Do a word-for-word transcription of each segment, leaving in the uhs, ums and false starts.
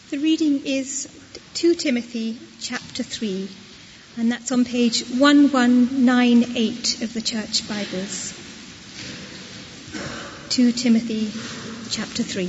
The reading is Second Timothy chapter three, and that's on page eleven ninety-eight of the Church Bibles. Second Timothy chapter three.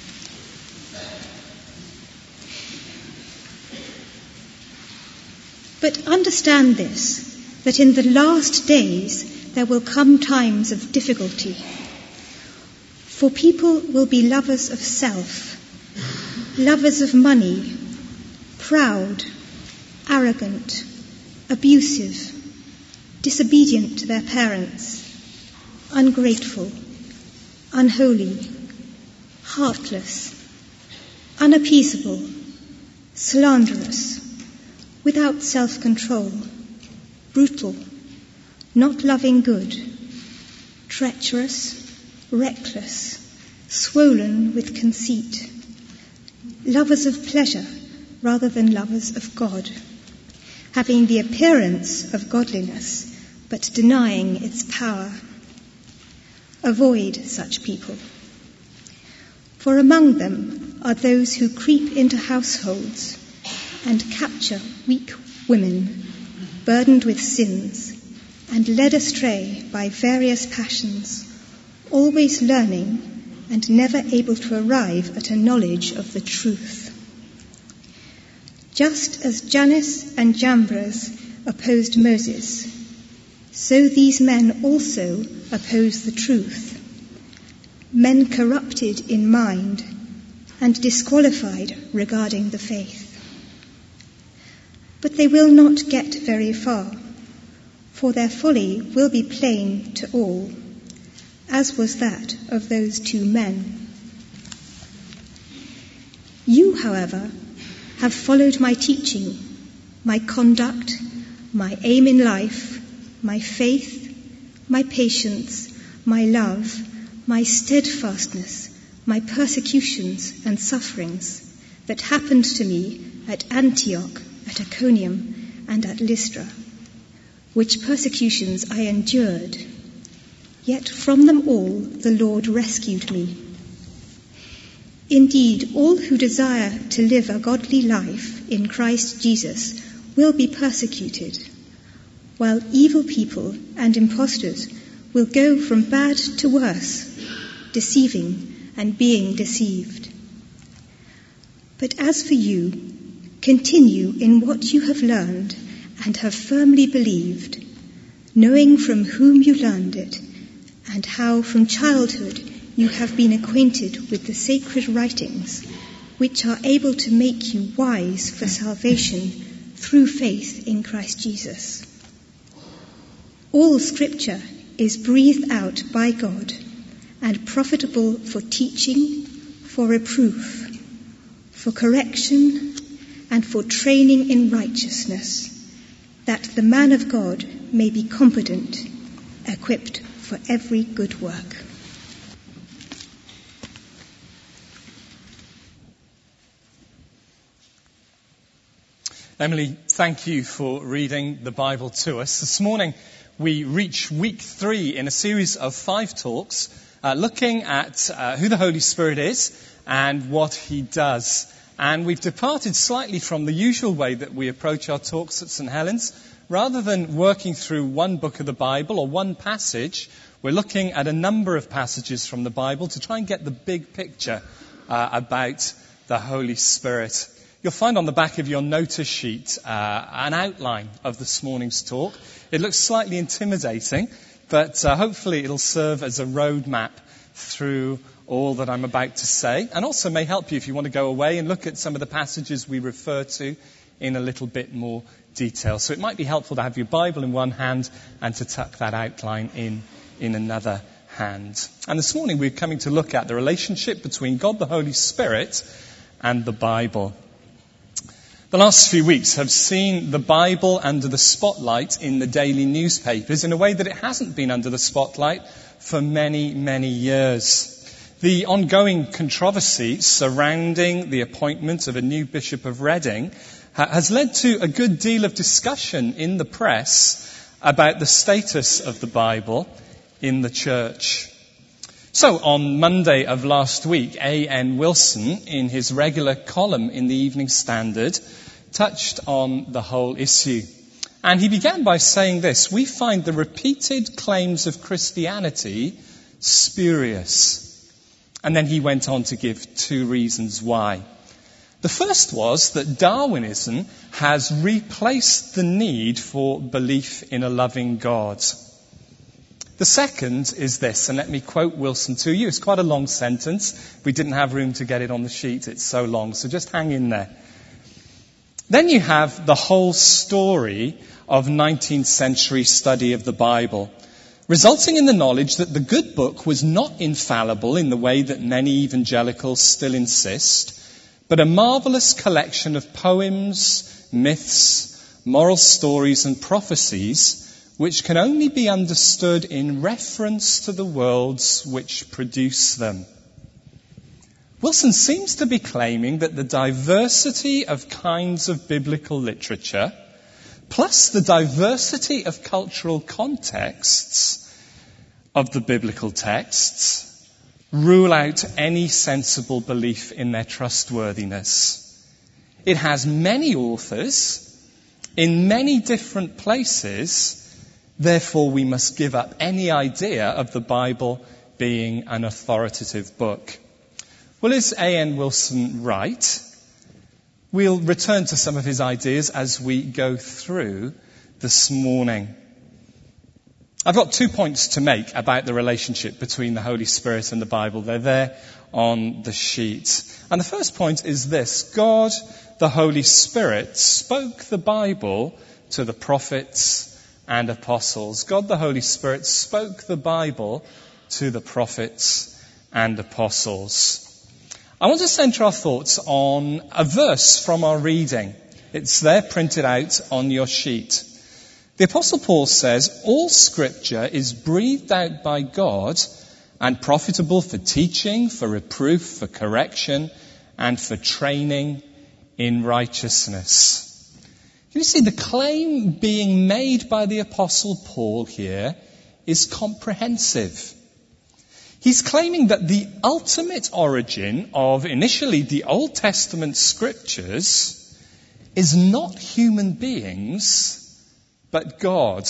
But understand this, that in the last days there will come times of difficulty. For people will be lovers of self, lovers of money, proud, arrogant, abusive, disobedient to their parents, ungrateful, unholy, heartless, unappeasable, slanderous, without self-control, brutal, not loving good, treacherous, reckless, swollen with conceit, lovers of pleasure rather than lovers of God, having the appearance of godliness but denying its power. Avoid such people. For among them are those who creep into households and capture weak women, burdened with sins, and led astray by various passions, always learning and never able to arrive at a knowledge of the truth. Just as Jannes and Jambres opposed Moses, so these men also oppose the truth, men corrupted in mind and disqualified regarding the faith. But they will not get very far, for their folly will be plain to all, as was that of those two men. You, however, have followed my teaching, my conduct, my aim in life, my faith, my patience, my love, my steadfastness, my persecutions and sufferings that happened to me at Antioch, at Iconium, and at Lystra, which persecutions I endured. Yet from them all the Lord rescued me. Indeed, all who desire to live a godly life in Christ Jesus will be persecuted, while evil people and impostors will go from bad to worse, deceiving and being deceived. But as for you, continue in what you have learned and have firmly believed, knowing from whom you learned it, and how from childhood you have been acquainted with the sacred writings, which are able to make you wise for salvation through faith in Christ Jesus. All Scripture is breathed out by God and profitable for teaching, for reproof, for correction, and for training in righteousness, that the man of God may be competent, equipped for every good work. Emily, thank you for reading the Bible to us. This morning we reach week three in a series of five talks uh, looking at uh, who the Holy Spirit is and what he does. And we've departed slightly from the usual way that we approach our talks at St Helens. Rather than working through one book of the Bible or one passage, we're looking at a number of passages from the Bible to try and get the big picture uh, about the Holy Spirit. You'll find on the back of your notice sheet uh, an outline of this morning's talk. It looks slightly intimidating, but uh, hopefully it'll serve as a roadmap through all that I'm about to say, and also may help you if you want to go away and look at some of the passages we refer to in a little bit more detail. So it might be helpful to have your Bible in one hand and to tuck that outline in in another hand. And this morning we're coming to look at the relationship between God the Holy Spirit and the Bible. The last few weeks have seen the Bible under the spotlight in the daily newspapers in a way that it hasn't been under the spotlight for many, many years. The ongoing controversy surrounding the appointment of a new Bishop of Reading has led to a good deal of discussion in the press about the status of the Bible in the church. So, on Monday of last week, A N Wilson, in his regular column in the Evening Standard, touched on the whole issue. And he began by saying this: we find the repeated claims of Christianity spurious. And then he went on to give two reasons why. The first was that Darwinism has replaced the need for belief in a loving God. The second is this, and let me quote Wilson to you. It's quite a long sentence. We didn't have room to get it on the sheet. It's so long, so just hang in there. Then you have the whole story of nineteenth century study of the Bible, resulting in the knowledge that the good book was not infallible in the way that many evangelicals still insist, but a marvelous collection of poems, myths, moral stories and prophecies which can only be understood in reference to the worlds which produce them. Wilson seems to be claiming that the diversity of kinds of biblical literature, plus the diversity of cultural contexts of the biblical texts, rule out any sensible belief in their trustworthiness. It has many authors in many different places, therefore we must give up any idea of the Bible being an authoritative book. Well, is A N Wilson right? We'll return to some of his ideas as we go through this morning. I've got two points to make about the relationship between the Holy Spirit and the Bible. They're there on the sheet. And the first point is this: God, the Holy Spirit, spoke the Bible to the prophets and apostles. God, the Holy Spirit, spoke the Bible to the prophets and apostles. I want to centre our thoughts on a verse from our reading. It's there printed out on your sheet. The Apostle Paul says, all Scripture is breathed out by God and profitable for teaching, for reproof, for correction, and for training in righteousness. You see, the claim being made by the Apostle Paul here is comprehensive. He's claiming that the ultimate origin of initially the Old Testament Scriptures is not human beings, but God.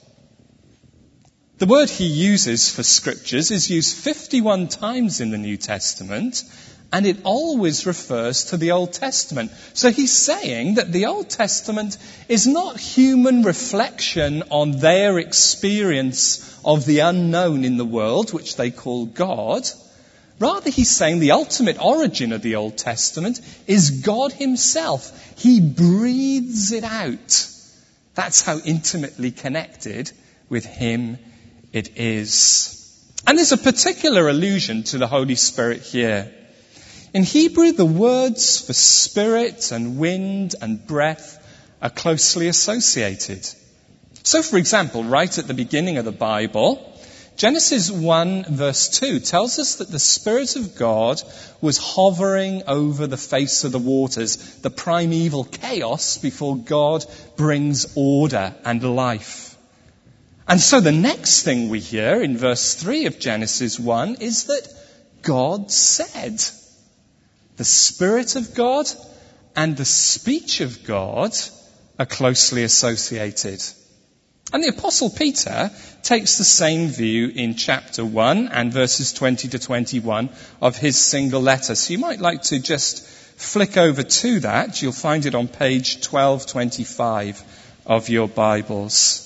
The word he uses for Scriptures is used fifty-one times in the New Testament, and it always refers to the Old Testament. So he's saying that the Old Testament is not human reflection on their experience of the unknown in the world, which they call God. Rather, he's saying the ultimate origin of the Old Testament is God himself. He breathes it out. That's how intimately connected with him it is. And there's a particular allusion to the Holy Spirit here. In Hebrew, the words for spirit and wind and breath are closely associated. So, for example, right at the beginning of the Bible, Genesis one verse two tells us that the Spirit of God was hovering over the face of the waters, the primeval chaos before God brings order and life. And so the next thing we hear in verse three of Genesis one is that God said. The Spirit of God and the speech of God are closely associated. And the Apostle Peter takes the same view in chapter one and verses twenty to twenty-one of his single letter. So you might like to just flick over to that. You'll find it on page twelve twenty-five of your Bibles.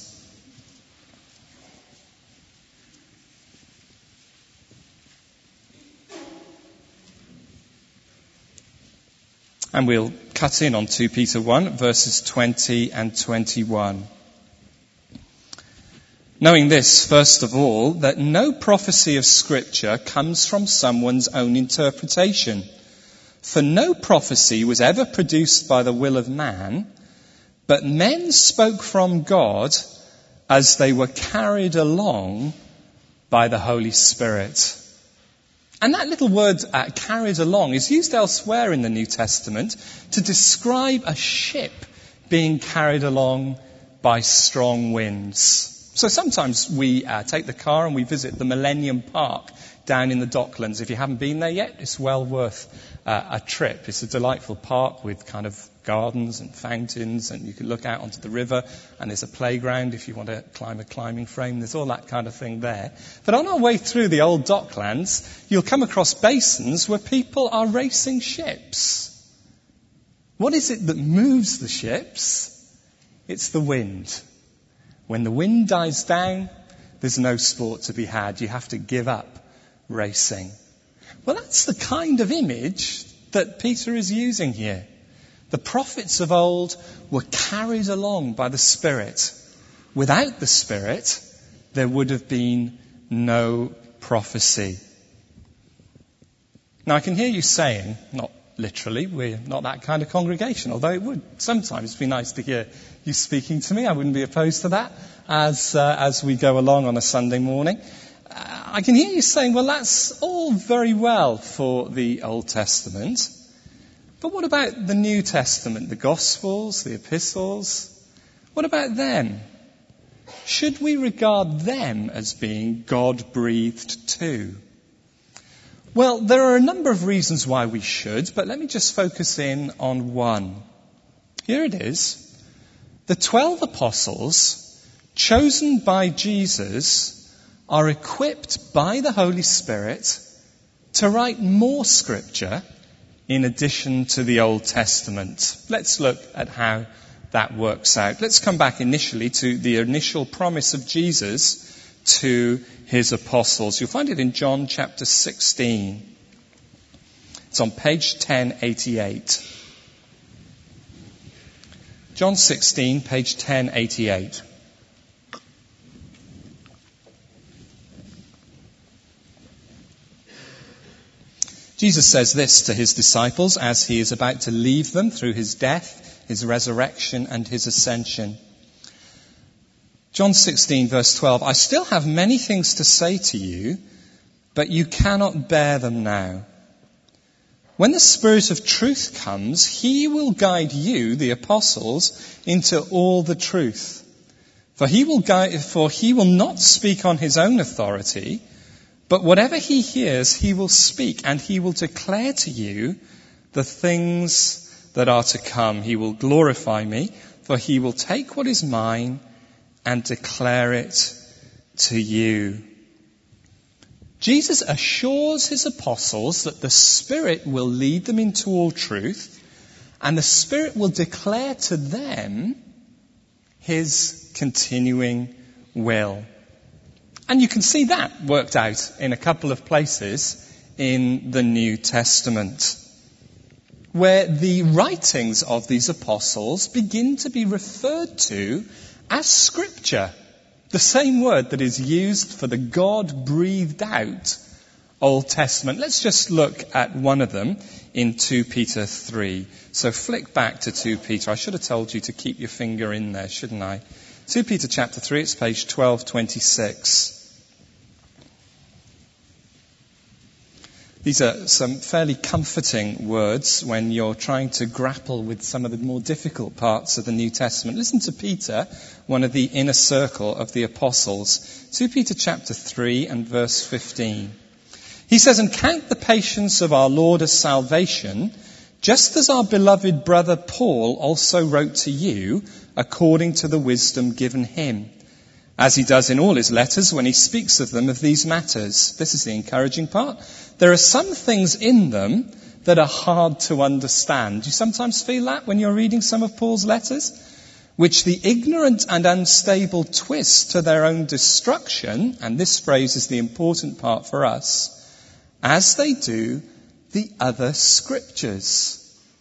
And we'll cut in on two Peter one, verses twenty and twenty-one. Knowing this, first of all, that no prophecy of Scripture comes from someone's own interpretation. For no prophecy was ever produced by the will of man, but men spoke from God as they were carried along by the Holy Spirit. And that little word, uh, carried along, is used elsewhere in the New Testament to describe a ship being carried along by strong winds. So sometimes we uh, take the car and we visit the Millennium Park down in the Docklands. If you haven't been there yet, it's well worth uh, a trip. It's a delightful park with kind of gardens and fountains, and you can look out onto the river, and there's a playground if you want to climb a climbing frame. There's all that kind of thing there. But on our way through the old Docklands, you'll come across basins where people are racing ships. What is it that moves the ships? It's the wind. When the wind dies down, there's no sport to be had. You have to give up racing. Well, that's the kind of image that Peter is using here. The prophets of old were carried along by the Spirit. Without the Spirit, there would have been no prophecy. Now, I can hear you saying, not literally, we're not that kind of congregation, although it would sometimes be nice to hear you speaking to me. I wouldn't be opposed to that as uh, as we go along on a Sunday morning. Uh, I can hear you saying, well, that's all very well for the Old Testament, but what about the New Testament, the Gospels, the Epistles? What about them? Should we regard them as being God-breathed too? Well, there are a number of reasons why we should, but let me just focus in on one. Here it is. The twelve apostles, chosen by Jesus, are equipped by the Holy Spirit to write more scripture in addition to the Old Testament. Let's look at how that works out. Let's come back initially to the initial promise of Jesus to his apostles. You'll find it in John chapter sixteen. It's on page ten eighty-eight. John sixteen, page ten eighty-eight. Jesus says this to his disciples as he is about to leave them through his death, his resurrection, and his ascension. John sixteen, verse twelve, I still have many things to say to you, but you cannot bear them now. When the Spirit of truth comes, he will guide you, the apostles, into all the truth. For he will guide, for he will not speak on his own authority, but whatever he hears, he will speak, and he will declare to you the things that are to come. He will glorify me, for he will take what is mine and declare it to you. Jesus assures his apostles that the Spirit will lead them into all truth, and the Spirit will declare to them his continuing will. And you can see that worked out in a couple of places in the New Testament, where the writings of these apostles begin to be referred to as Scripture, the same word that is used for the God-breathed out Old Testament. Let's just look at one of them in Second Peter three. So flick back to Second Peter. I should have told you to keep your finger in there, shouldn't I? Second Peter chapter three, it's page twelve twenty-six. These are some fairly comforting words when you're trying to grapple with some of the more difficult parts of the New Testament. Listen to Peter, one of the inner circle of the apostles. Second Peter chapter three and verse fifteen. He says, and count the patience of our Lord as salvation, just as our beloved brother Paul also wrote to you, according to the wisdom given him, as he does in all his letters when he speaks of them of these matters. This is the encouraging part. There are some things in them that are hard to understand. Do you sometimes feel that when you're reading some of Paul's letters? Which the ignorant and unstable twist to their own destruction, and this phrase is the important part for us, as they do the other scriptures.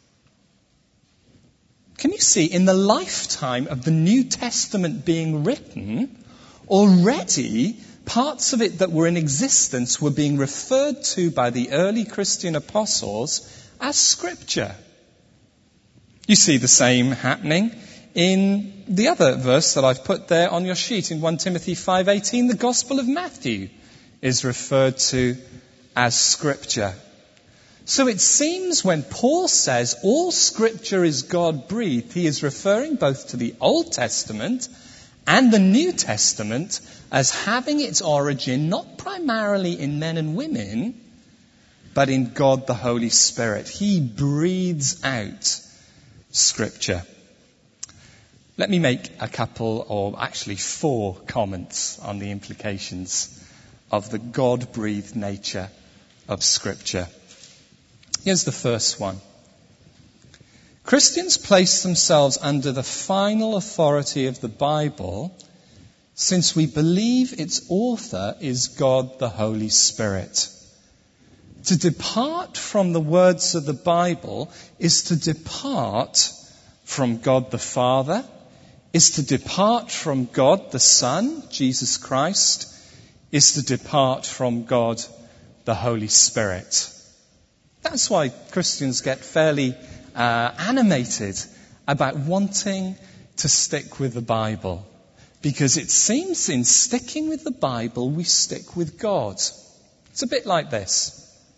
Can you see, in the lifetime of the New Testament being written, already parts of it that were in existence were being referred to by the early Christian apostles as Scripture. You see the same happening in the other verse that I've put there on your sheet in First Timothy five eighteen. The Gospel of Matthew is referred to as Scripture. So it seems when Paul says all Scripture is God-breathed, he is referring both to the Old Testament and the New Testament as having its origin not primarily in men and women, but in God the Holy Spirit. He breathes out Scripture. Let me make a couple, or actually four, comments on the implications of the God-breathed nature of Scripture. Here's the first one. Christians place themselves under the final authority of the Bible since we believe its author is God the Holy Spirit. To depart from the words of the Bible is to depart from God the Father, is to depart from God the Son, Jesus Christ, is to depart from God the Holy Spirit. That's why Christians get fairly uh, animated about wanting to stick with the Bible. Because it seems in sticking with the Bible, we stick with God. It's a bit like this.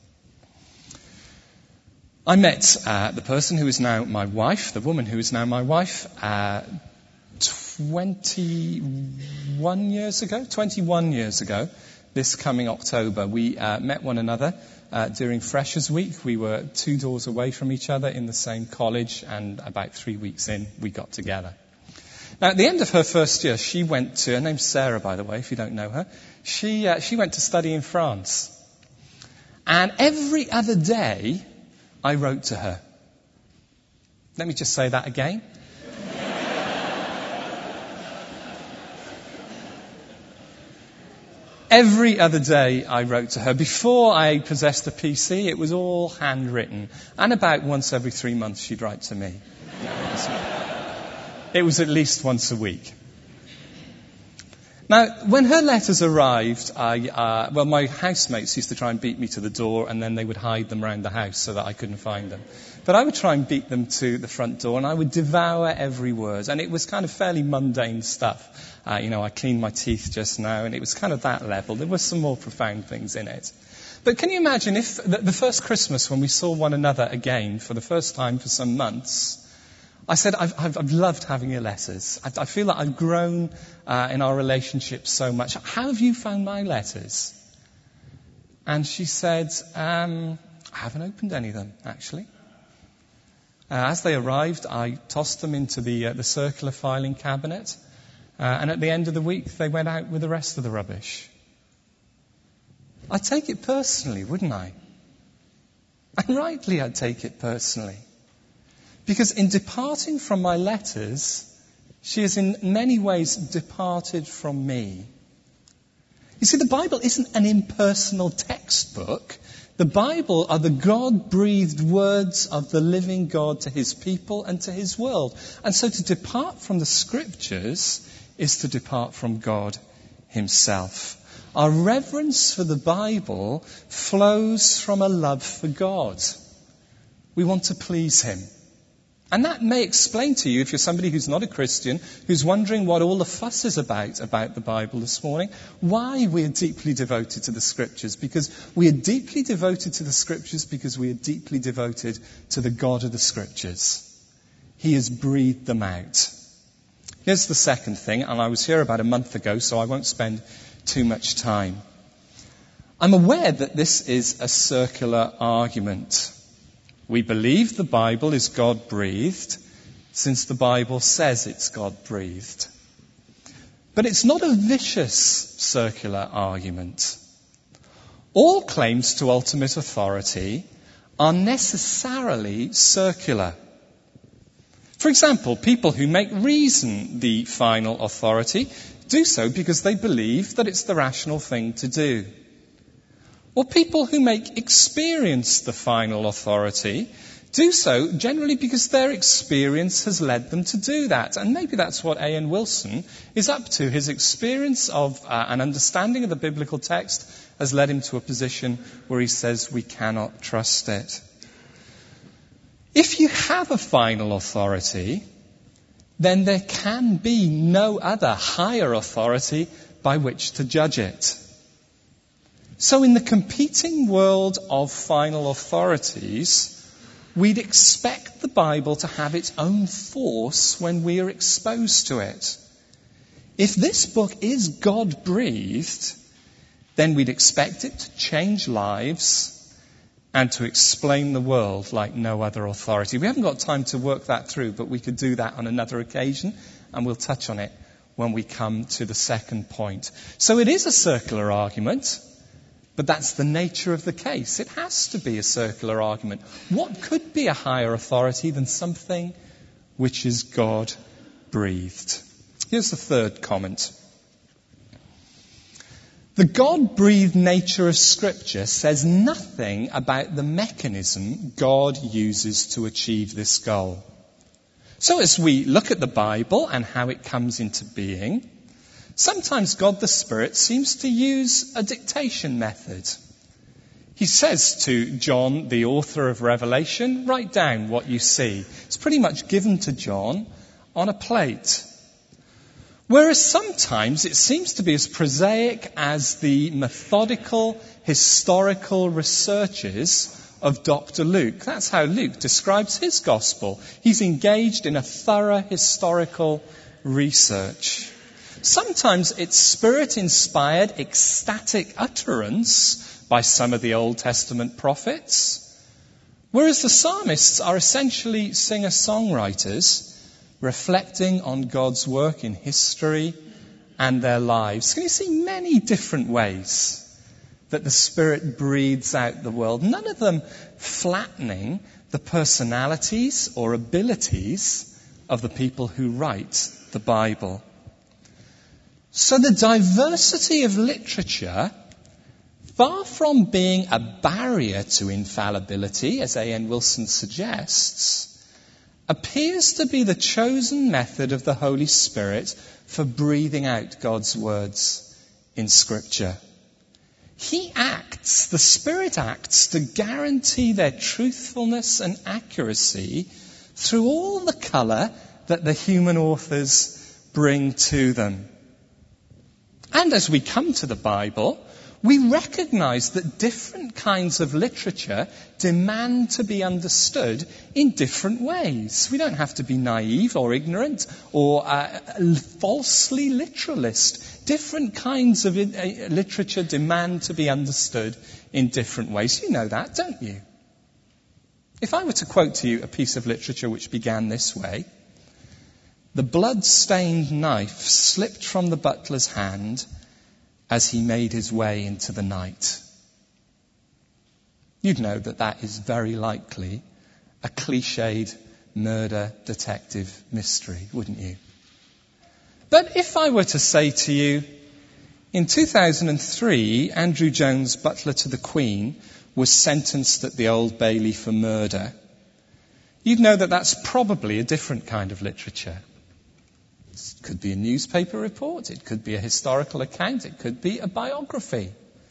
I met uh, the person who is now my wife, the woman who is now my wife, uh, twenty-one years ago, twenty-one years ago, this coming October. We uh, met one another uh, during Freshers Week. We were two doors away from each other in the same college, and about three weeks in, we got together. Now, at the end of her first year, she went to, her name's Sarah, by the way, if you don't know her, she, uh, she went to study in France. And every other day, I wrote to her. Let me just say that again. Every other day I wrote to her. Before I possessed a P C, it was all handwritten. And about once every three months she'd write to me. It was at least once a week. Now, when her letters arrived, I, uh, well, my housemates used to try and beat me to the door, and then they would hide them around the house so that I couldn't find them. But I would try and beat them to the front door, and I would devour every word. And it was kind of fairly mundane stuff. Uh, you know, I cleaned my teeth just now, and it was kind of that level. There were some more profound things in it. But can you imagine if the, the first Christmas when we saw one another again for the first time for some months, I said, I've, I've, I've loved having your letters. I, I feel like I've grown uh, in our relationship so much. How have you found my letters? And she said, um, I haven't opened any of them, actually. Uh, as they arrived, I tossed them into the, uh, the circular filing cabinet. Uh, and at the end of the week, they went out with the rest of the rubbish. I'd take it personally, wouldn't I? And rightly I'd take it personally. Because in departing from my letters, she has in many ways departed from me. You see, the Bible isn't an impersonal textbook. The Bible are the God-breathed words of the living God to his people and to his world. And so to depart from the Scriptures is to depart from God himself. Our reverence for the Bible flows from a love for God. We want to please him. And that may explain to you, if you're somebody who's not a Christian, who's wondering what all the fuss is about, about the Bible this morning, why we are deeply devoted to the Scriptures. Because we are deeply devoted to the Scriptures because we are deeply devoted to the God of the Scriptures. He has breathed them out. Here's the second thing, and I was here about a month ago, so I won't spend too much time. I'm aware that this is a circular argument. We believe the Bible is God-breathed since the Bible says it's God-breathed. But it's not a vicious circular argument. All claims to ultimate authority are necessarily circular. For example, people who make reason the final authority do so because they believe that it's the rational thing to do. Or people who make experience the final authority do so generally because their experience has led them to do that. And maybe that's what A N Wilson is up to. His experience of uh, an understanding of the biblical text has led him to a position where he says we cannot trust it. If you have a final authority, then there can be no other higher authority by which to judge it. So in the competing world of final authorities, we'd expect the Bible to have its own force when we are exposed to it. If this book is God-breathed, then we'd expect it to change lives and to explain the world like no other authority. We haven't got time to work that through, but we could do that on another occasion, and we'll touch on it when we come to the second point. So it is a circular argument, but that's the nature of the case. It has to be a circular argument. What could be a higher authority than something which is God-breathed? Here's the third comment. The God-breathed nature of Scripture says nothing about the mechanism God uses to achieve this goal. So as we look at the Bible and how it comes into being, sometimes God the Spirit seems to use a dictation method. He says to John, the author of Revelation, write down what you see. It's pretty much given to John on a plate. Whereas sometimes it seems to be as prosaic as the methodical, historical researches of Doctor Luke. That's how Luke describes his gospel. He's engaged in a thorough historical research. Sometimes it's spirit-inspired, ecstatic utterance by some of the Old Testament prophets. Whereas the psalmists are essentially singer-songwriters, reflecting on God's work in history and their lives. Can you see many different ways that the Spirit breathes out the world? None of them flattening the personalities or abilities of the people who write the Bible. So the diversity of literature, far from being a barrier to infallibility, as A N Wilson suggests, appears to be the chosen method of the Holy Spirit for breathing out God's words in Scripture. He acts, the Spirit acts, to guarantee their truthfulness and accuracy through all the colour that the human authors bring to them. And as we come to the Bible, we recognise that different kinds of literature demand to be understood in different ways. We don't have to be naive or ignorant or uh, falsely literalist. Different kinds of uh, literature demand to be understood in different ways. You know that, don't you? If I were to quote to you a piece of literature which began this way, the blood-stained knife slipped from the butler's hand as he made his way into the night. You'd know that that is very likely a cliched murder detective mystery, wouldn't you? But if I were to say to you, in two thousand three, Andrew Jones, butler to the Queen, was sentenced at the Old Bailey for murder, you'd know that that's probably a different kind of literature. It could be a newspaper report, it could be a historical account, it could be a biography.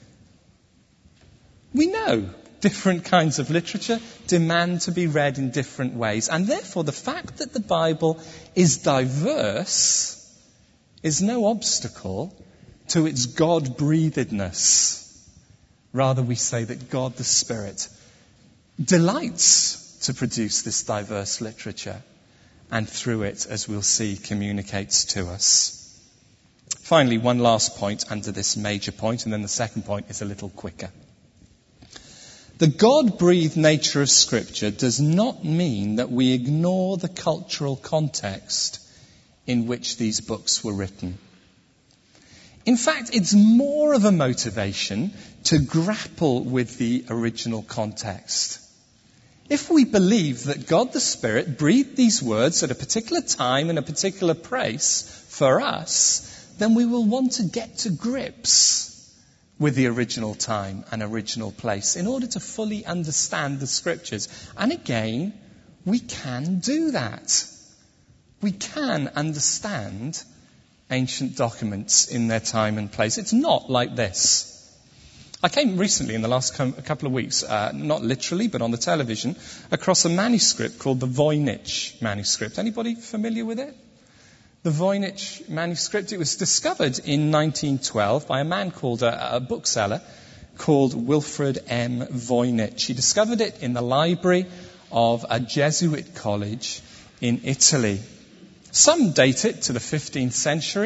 We know different kinds of literature demand to be read in different ways, and therefore the fact that the Bible is diverse is no obstacle to its God-breathedness. Rather, we say that God the Spirit delights to produce this diverse literature, and through it, as we'll see, communicates to us. Finally, one last point under this major point, and then the second point is a little quicker. The God-breathed nature of Scripture does not mean that we ignore the cultural context in which these books were written. In fact, it's more of a motivation to grapple with the original context. If we believe that God the Spirit breathed these words at a particular time in a particular place for us, then we will want to get to grips with the original time and original place in order to fully understand the Scriptures. And again, we can do that. We can understand ancient documents in their time and place. It's not like this. I came recently in the last com- couple of weeks, uh, not literally, but on the television, across a manuscript called the Voynich manuscript. Anybody familiar with it? The Voynich manuscript, it was discovered in nineteen twelve by a man called, a, a bookseller called Wilfred M. Voynich. He discovered it in the library of a Jesuit college in Italy. Some date it to the fifteenth century,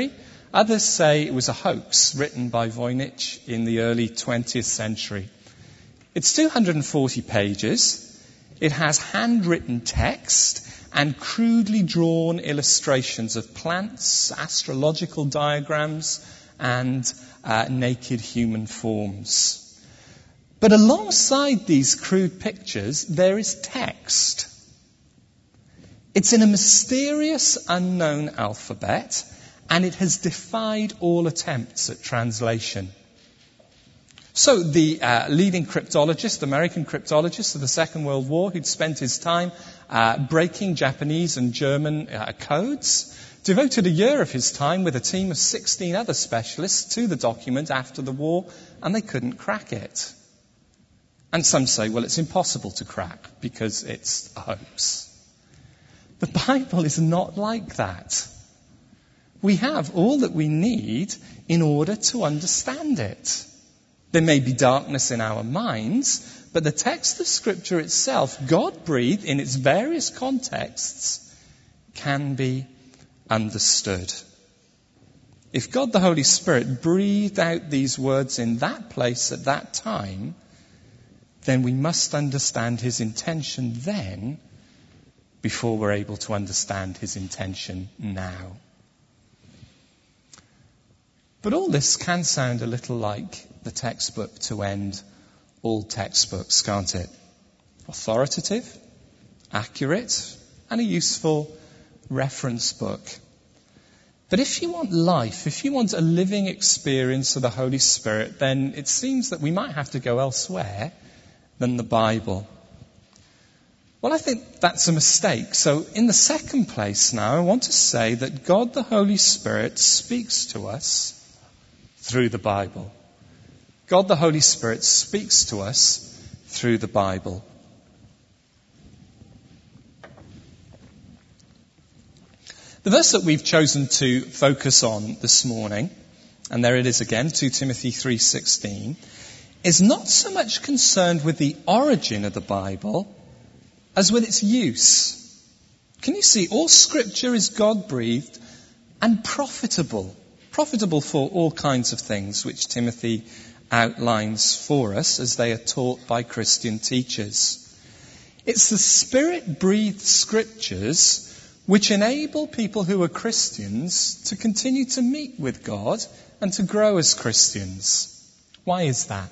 Others say it was a hoax written by Voynich in the early twentieth century. It's two hundred forty pages. It has handwritten text and crudely drawn illustrations of plants, astrological diagrams, and uh, naked human forms. But alongside these crude pictures, there is text. It's in a mysterious, unknown alphabet, and it has defied all attempts at translation. So the uh, leading cryptologist, American cryptologist of the Second World War, who'd spent his time uh, breaking Japanese and German uh, codes, devoted a year of his time with a team of sixteen other specialists to the document after the war, and they couldn't crack it. And some say, well, it's impossible to crack because it's a hoax. The Bible is not like that. We have all that we need in order to understand it. There may be darkness in our minds, but the text of Scripture itself, God-breathed in its various contexts, can be understood. If God the Holy Spirit breathed out these words in that place at that time, then we must understand his intention then before we're able to understand his intention now. But all this can sound a little like the textbook to end all textbooks, can't it? Authoritative, accurate, and a useful reference book. But if you want life, if you want a living experience of the Holy Spirit, then it seems that we might have to go elsewhere than the Bible. Well, I think that's a mistake. So in the second place now, I want to say that God the Holy Spirit speaks to us through the Bible. God the Holy Spirit speaks to us through the Bible. The verse that we've chosen to focus on this morning, and there it is again, Second Timothy three sixteen, is not so much concerned with the origin of the Bible as with its use. Can you see? All Scripture is God-breathed and profitable. Profitable for all kinds of things, which Timothy outlines for us as they are taught by Christian teachers. It's the Spirit-breathed Scriptures which enable people who are Christians to continue to meet with God and to grow as Christians. Why is that?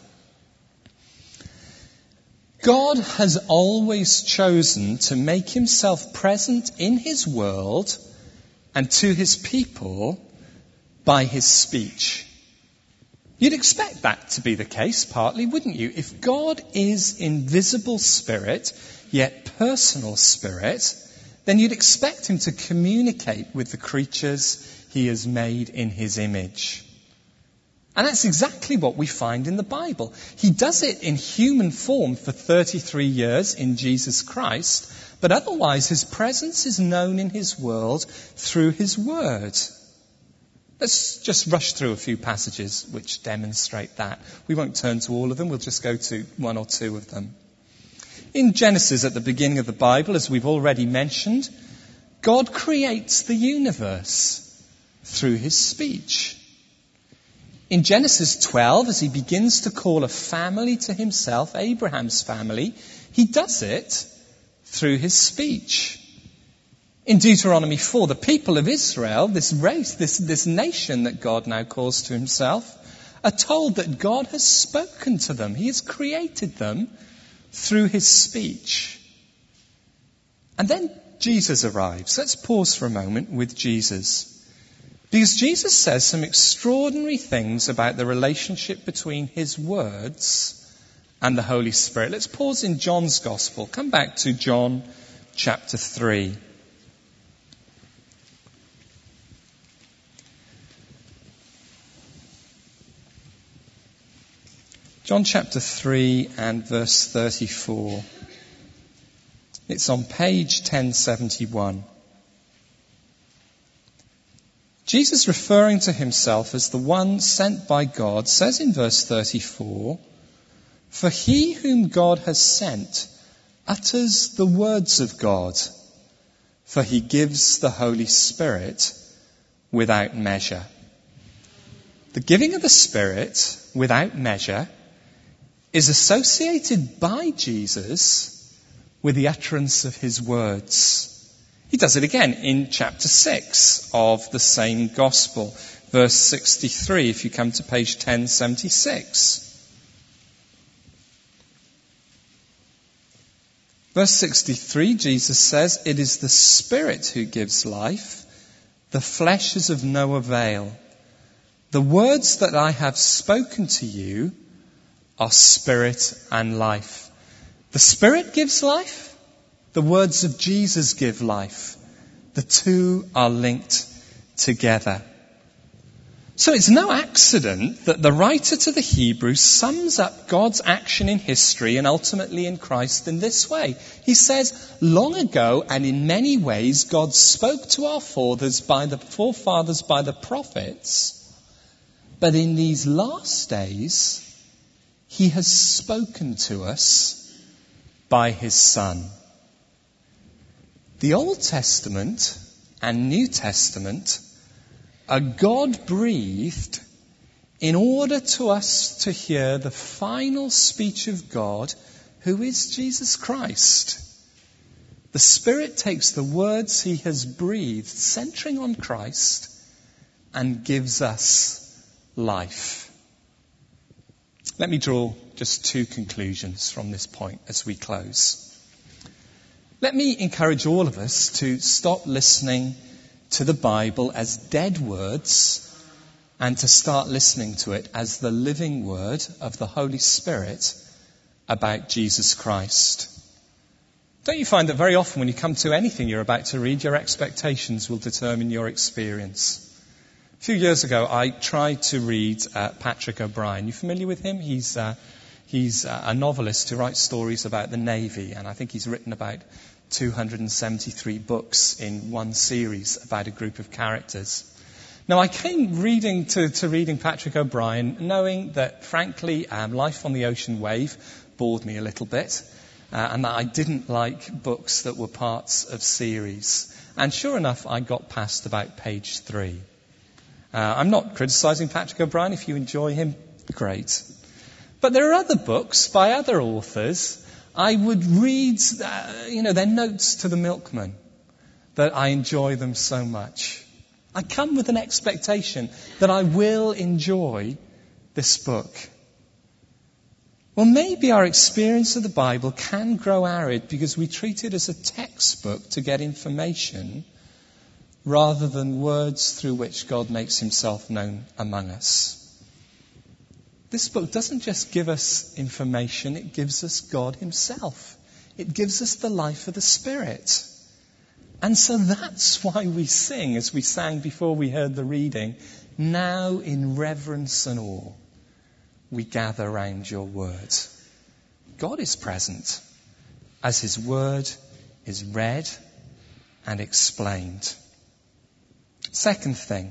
God has always chosen to make himself present in his world and to his people by his speech. You'd expect that to be the case, partly, wouldn't you? If God is invisible spirit, yet personal spirit, then you'd expect him to communicate with the creatures he has made in his image. And that's exactly what we find in the Bible. He does it in human form for thirty-three years in Jesus Christ, but otherwise his presence is known in his world through his word. Let's just rush through a few passages which demonstrate that. We won't turn to all of them, we'll just go to one or two of them. In Genesis, at the beginning of the Bible, as we've already mentioned, God creates the universe through his speech. In Genesis twelve, as he begins to call a family to himself, Abraham's family, he does it through his speech. In Deuteronomy four, the people of Israel, this race, this, this nation that God now calls to himself, are told that God has spoken to them. He has created them through his speech. And then Jesus arrives. Let's pause for a moment with Jesus. Because Jesus says some extraordinary things about the relationship between his words and the Holy Spirit. Let's pause in John's Gospel. Come back to John chapter three. John chapter three and verse thirty-four. It's on page ten seventy-one. Jesus, referring to himself as the one sent by God, says in verse thirty-four, "For he whom God has sent utters the words of God, for he gives the Holy Spirit without measure." The giving of the Spirit without measure is associated by Jesus with the utterance of his words. He does it again in chapter six of the same gospel, verse sixty-three, if you come to page ten seventy-six. Verse sixty-three, Jesus says, "It is the Spirit who gives life. The flesh is of no avail. The words that I have spoken to you are spirit and life." The Spirit gives life. The words of Jesus give life. The two are linked together. So it's no accident that the writer to the Hebrews sums up God's action in history and ultimately in Christ in this way. He says, long ago and in many ways God spoke to our fathers by the forefathers by the prophets, but in these last days he has spoken to us by his Son. The Old Testament and New Testament are God-breathed in order to us to hear the final speech of God, who is Jesus Christ. The Spirit takes the words he has breathed, centering on Christ, and gives us life. Let me draw just two conclusions from this point as we close. Let me encourage all of us to stop listening to the Bible as dead words and to start listening to it as the living word of the Holy Spirit about Jesus Christ. Don't you find that very often when you come to anything you're about to read, your expectations will determine your experience? A few years ago, I tried to read uh, Patrick O'Brian. You familiar with him? He's uh, he's uh, a novelist who writes stories about the Navy, and I think he's written about two hundred seventy-three books in one series about a group of characters. Now, I came reading to, to reading Patrick O'Brian knowing that, frankly, um, Life on the Ocean Wave bored me a little bit, uh, and that I didn't like books that were parts of series. And sure enough, I got past about page three. Uh, I'm not criticising Patrick O'Brian. If you enjoy him, great. But there are other books by other authors I would read, uh, you know, their notes to the milkman, that I enjoy them so much. I come with an expectation that I will enjoy this book. Well, maybe our experience of the Bible can grow arid because we treat it as a textbook to get information rather than words through which God makes himself known among us. This book doesn't just give us information, it gives us God himself. It gives us the life of the Spirit. And so that's why we sing, as we sang before we heard the reading, now in reverence and awe, we gather round your word. God is present as his word is read and explained. Second thing,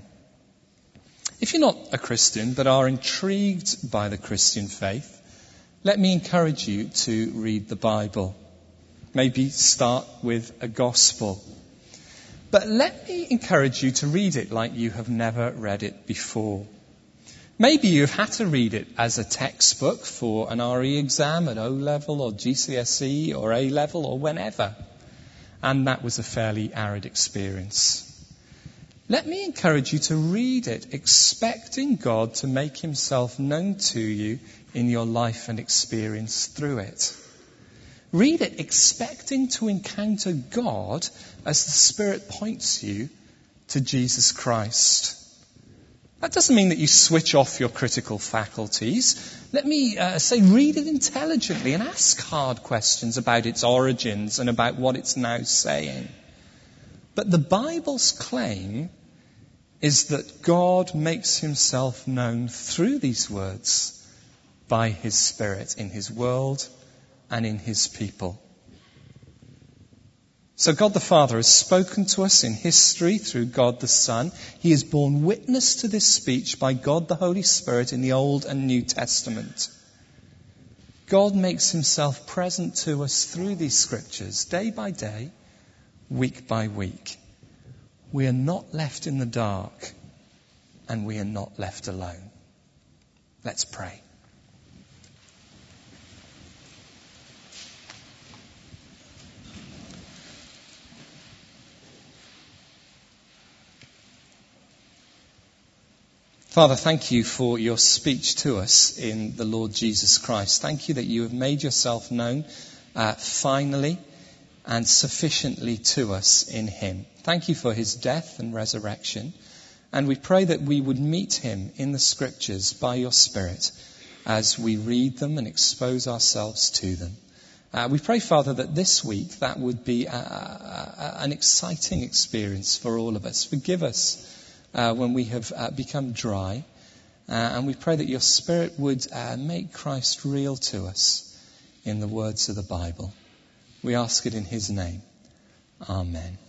if you're not a Christian but are intrigued by the Christian faith, let me encourage you to read the Bible. Maybe start with a gospel. But let me encourage you to read it like you have never read it before. Maybe you've had to read it as a textbook for an R E exam at O-level or G C S E or A-level or whenever. And that was a fairly arid experience. Let me encourage you to read it expecting God to make himself known to you in your life and experience through it. Read it expecting to encounter God as the Spirit points you to Jesus Christ. That doesn't mean that you switch off your critical faculties. Let me uh, say read it intelligently and ask hard questions about its origins and about what it's now saying. But the Bible's claim is that God makes himself known through these words by his Spirit in his world and in his people. So God the Father has spoken to us in history through God the Son. He has borne witness to this speech by God the Holy Spirit in the Old and New Testament. God makes himself present to us through these scriptures, day by day, week by week. We are not left in the dark, and we are not left alone. Let's pray. Father, thank you for your speech to us in the Lord Jesus Christ. Thank you that you have made yourself known uh, finally and sufficiently to us in him. Thank you for his death and resurrection. And we pray that we would meet him in the scriptures by your Spirit as we read them and expose ourselves to them. Uh, we pray, Father, that this week that would be a, a, a, an exciting experience for all of us. Forgive us Uh, when we have uh, become dry. Uh, and we pray that your Spirit would uh, make Christ real to us in the words of the Bible. We ask it in his name. Amen.